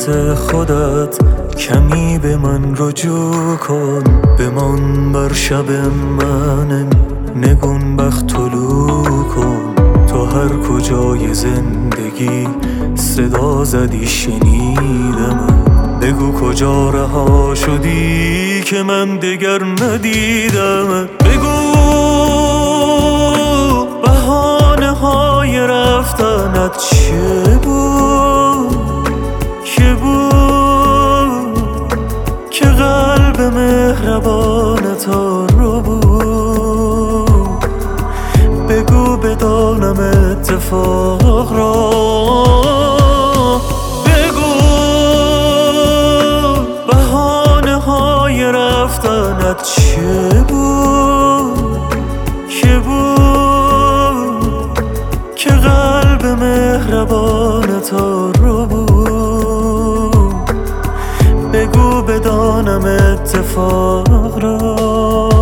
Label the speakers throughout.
Speaker 1: حقیقت خودت کمی به من رجوع کن. بمان بر شب من نگون بخت طلوع کن. تو هر کجای زندگی صدا زدی شنیدم. بگو کجا رها شدی که من دگر ندیدم. بگو بهانه های رفتنت چه بود که بود که قلب مهربانت رو بود. بگو بدانم اتفاق را. بگو بهانه های رفتنت چه بود که بود که قلب مهربانت رو بود. بگو بدانم اتفاق را.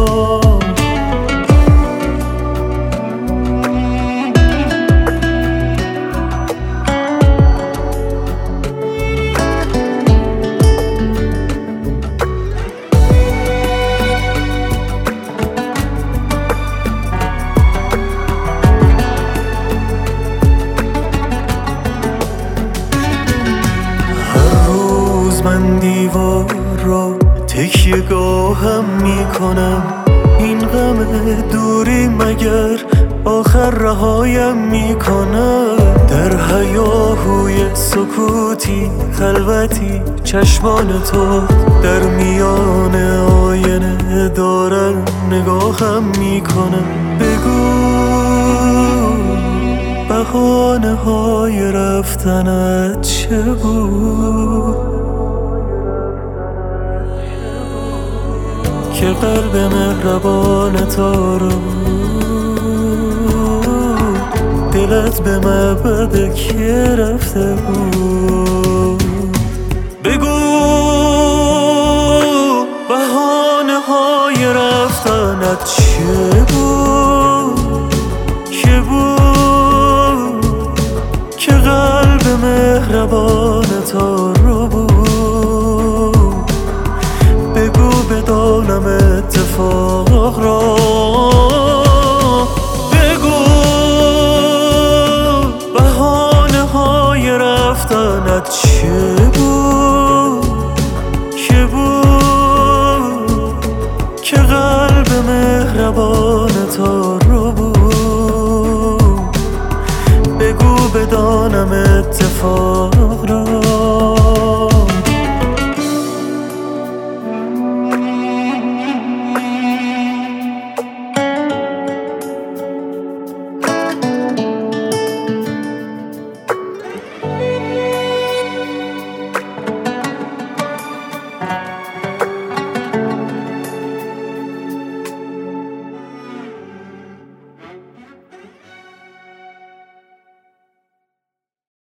Speaker 1: من دیوار را تکیه گاهم میکنم. این غم دوری مگر آخر رهایم میکنم. در هیاهوی سکوتی خلوتی چشمان تو در میان آینه دارن نگاهم میکنم. بگو بهانه های رفتنت چه بود که قلب مهربانت رو دلت به مبعد که رفته بود. بگو بهانه های رفتنت چه بود